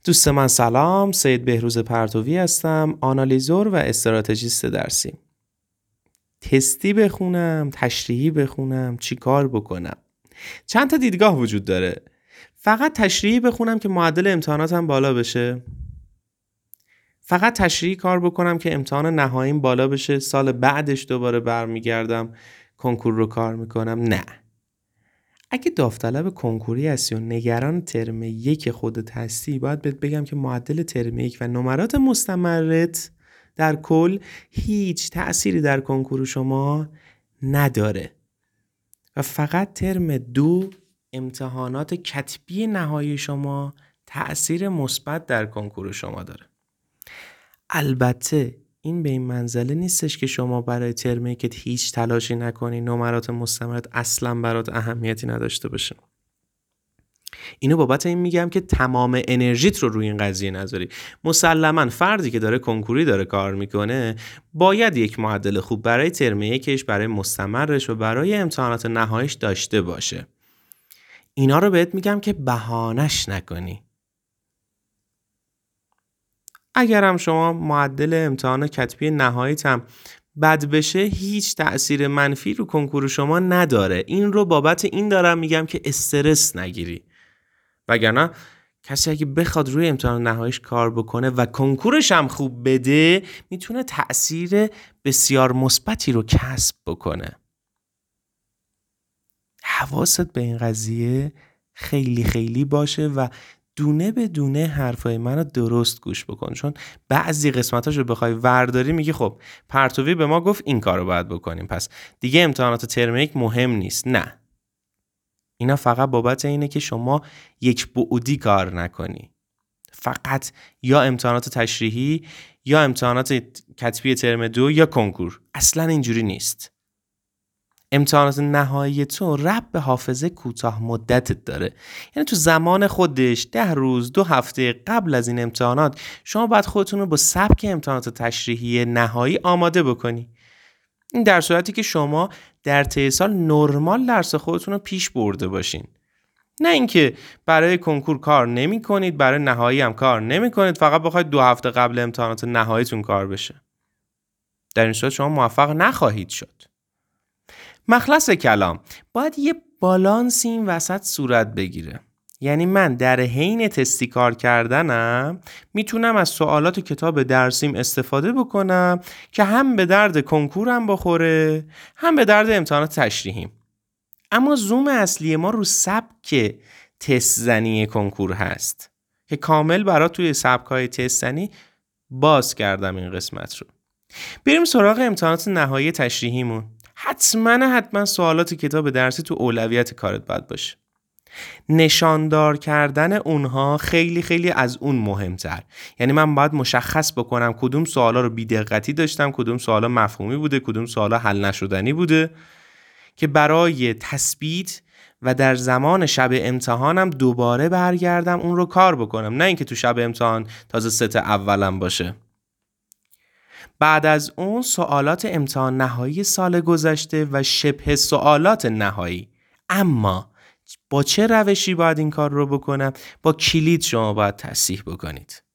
دوست من سلام، سید بهروز پرتوی هستم، آنالیزور و استراتژیست درسی. تستی بخونم، تشریحی بخونم، چی کار بکنم؟ چند تا دیدگاه وجود داره. فقط تشریحی بخونم که معدل امتحاناتم بالا بشه. فقط تشریحی کار بکنم که امتحان نهاییم بالا بشه، سال بعدش دوباره برمیگردم کنکور رو کار میکنم. نه. اگه داوطلب کنکوری هستی و نگران ترم 1 خودت هستی، باید بهت بگم که معدل ترم 1 و نمرات مستمرت در کل هیچ تأثیری در کنکور شما نداره و فقط ترم 2 امتحانات کتبی نهایی شما تأثیر مثبت در کنکور شما داره. البته این به این منزله نیستش که شما برای ترم 1 هیچ تلاشی نکنی، نمرات مستمرت اصلا برات اهمیتی نداشته باشه. اینو بابت این میگم که تمام انرژیت رو روی این قضیه نذاری. مسلماً فردی که داره کنکوری داره کار میکنه باید یک معدل خوب برای ترم 1 برای مستمرش و برای امتحانات نهاییش داشته باشه. اینا رو بهت میگم که بهانش نکنی. اگرم شما معدل امتحان کتبی نهاییت هم بد بشه، هیچ تأثیر منفی رو کنکور شما نداره. این رو بابت این دارم میگم که استرس نگیری. وگرنه کسی اگه بخواد روی امتحان نهاییش کار بکنه و کنکورش هم خوب بده، میتونه تأثیر بسیار مثبتی رو کسب بکنه. حواست به این قضیه خیلی خیلی باشه و دونه به دونه حرفای منو درست گوش بکن، چون بعضی قسمتاشو بخوای ورداری میگی خب پرتوی به ما گفت این کارو باید بکنیم، پس دیگه امتحانات ترم 1 مهم نیست. نه، اینا فقط بابت اینه که شما یک بعدی کار نکنی. فقط یا امتحانات تشریحی یا امتحانات کتبی ترم 2 یا کنکور. اصلا اینجوری نیست. امتحانات نهایی تو ربط به حافظه کوتاه مدتت داره. یعنی تو زمان خودش 10 روز 2 هفته قبل از این امتحانات شما باید خودتون رو با سبک امتحانات تشریحی نهایی آماده بکنی. این در صورتی که شما در طی سال نرمال درس خودتون رو پیش برده باشین. نه اینکه برای کنکور کار نمی کنید، برای نهایی هم کار نمی کنید، فقط بخواید 2 هفته قبل امتحانات نهاییتون کار بشه. در این صورت شما موفق نخواهید شد. مخلص کلام، باید یه بالانسی این وسط صورت بگیره. یعنی من در حین تستی کار کردنم میتونم از سوالات کتاب درسیم استفاده بکنم که هم به درد کنکورم بخوره، هم به درد امتحانات تشریحیم. اما زوم اصلی ما رو سبک تست زنی کنکور هست که کامل برات توی سبک‌های تست زنی باز کردم این قسمت رو. بریم سراغ امتحانات نهایی تشریحیمون. حتما سوالات کتاب درسی تو اولویت کارت باید باشه. نشاندار کردن اونها خیلی خیلی از اون مهمتر. یعنی من باید مشخص بکنم کدوم سوالا رو بی‌دقتی داشتم، کدوم سوالا مفهومی بوده، کدوم سوالا حل نشدنی بوده، که برای تثبیت و در زمان شب امتحانم دوباره برگردم اون رو کار بکنم، نه اینکه تو شب امتحان تازه ست اولم باشه. بعد از اون سوالات امتحان نهایی سال گذشته و شبه سوالات نهایی. اما با چه روشی باید این کار رو بکنم؟ با کلید شما باید تصحیح بکنید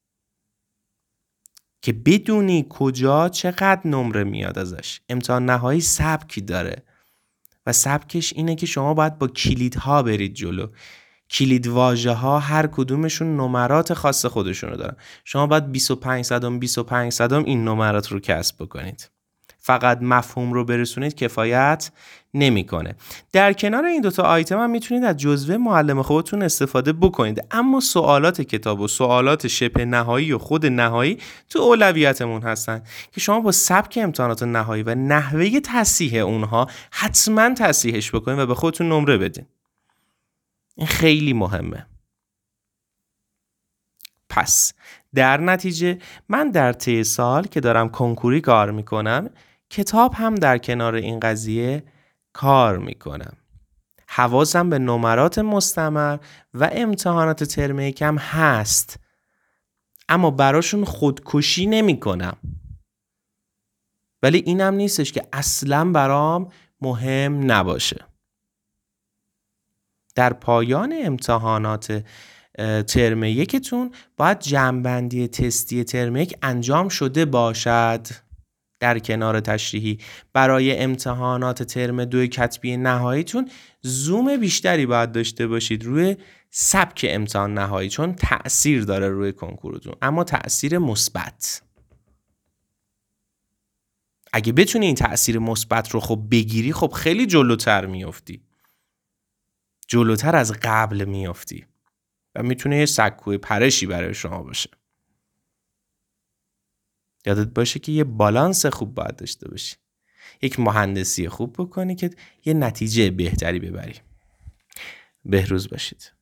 که بدونی کجا چقدر نمره میاد ازش. امتحان نهایی سبکی داره و سبکش اینه که شما باید با کلیدها برید جلو. کلید واژه ها هر کدومشون نمرات خاص خودشونو دارن. شما باید 25 این نمرات رو کسب بکنید. فقط مفهوم رو برسونید کفایت نمیکنه. در کنار این دوتا آیتم هم میتونید از جزوه معلم خودتون استفاده بکنید، اما سوالات کتاب و سوالات شبه نهایی و خود نهایی تو اولویتمون هستن که شما با سبک امتحانات نهایی و نحوه تصحیح اونها حتما تصحیحش بکنید و به خودتون نمره بدین. این خیلی مهمه. پس در نتیجه من در طی سال که دارم کنکوری کار میکنم، کتاب هم در کنار این قضیه کار میکنم. حواسم به نمرات مستمر و امتحانات ترم 1 هست، اما براشون خودکشی نمی کنم. ولی اینم نیستش که اصلا برام مهم نباشه. در پایان امتحانات ترم یکتون باید جمع‌بندی تستی ترم یک انجام شده باشد در کنار تشریحی. برای امتحانات ترم 2 کتبی نهاییتون زوم بیشتری باید داشته باشید روی سبک امتحان نهایی، چون تأثیر داره روی کنکورتون، اما تأثیر مثبت. اگه بتونی این تأثیر مثبت رو خب بگیری، خب خیلی جلوتر میافتی، جلوتر از قبل میافتی و میتونه یه سکوی پرشی برای شما باشه. یادت باشه که یه بالانس خوب باید داشته باشی، یک مهندسی خوب بکنی که یه نتیجه بهتری ببری. بهروز باشید.